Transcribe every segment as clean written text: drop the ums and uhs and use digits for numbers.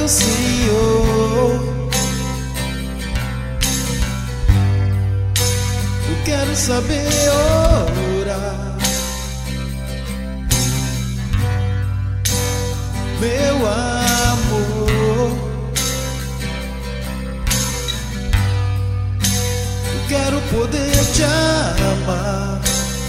meu Senhor, eu quero saber orar, meu amor, eu quero poder te amar.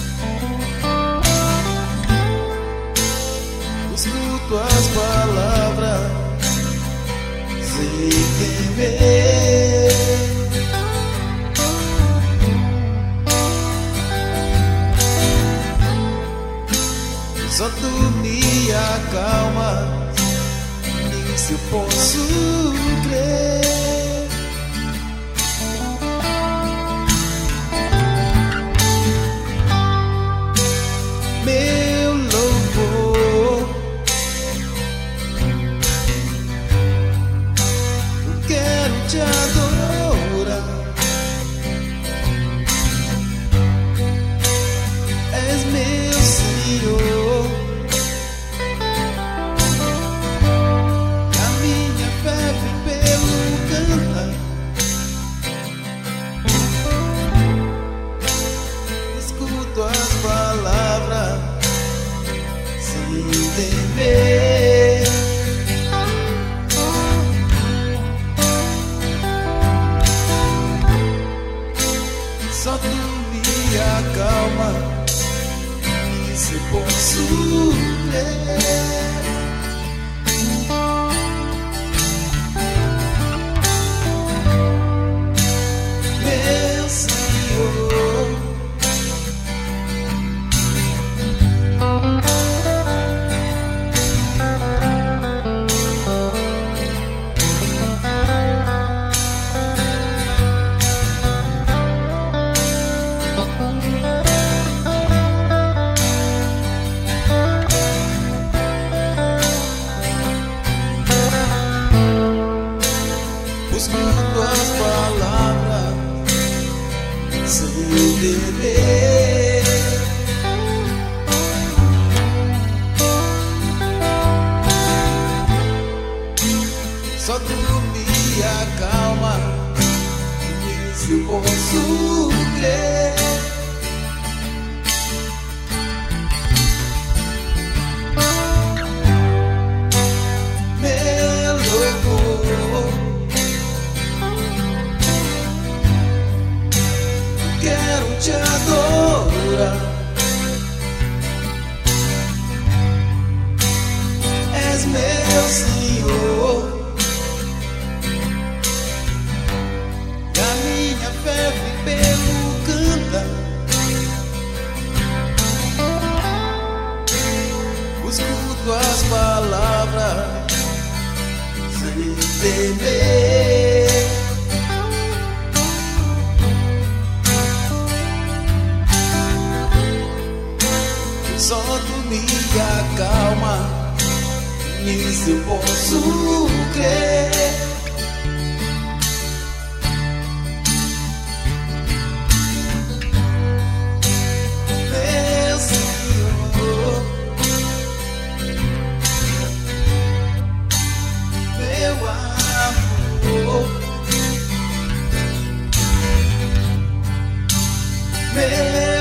Tuas palavras sem temer, só tu me acalmas, nisso eu posso crer. Meu louvor, te adorar, és meu Senhor, e a minha fé vem pelo cantar. Escuto as palavras sem temer, só tu me acalma, isso eu posso crer. Meu Senhor, buscando as palavras sem temer, só tu me acalma, nisso eu posso crer. Meu louvor, quero te adorar, és meu Senhor, e a minha fé vem pelo cantar. Escuto as palavras sem temer, só tu me acalma, nisso eu posso crer. Meu Senhor, meu amor, meu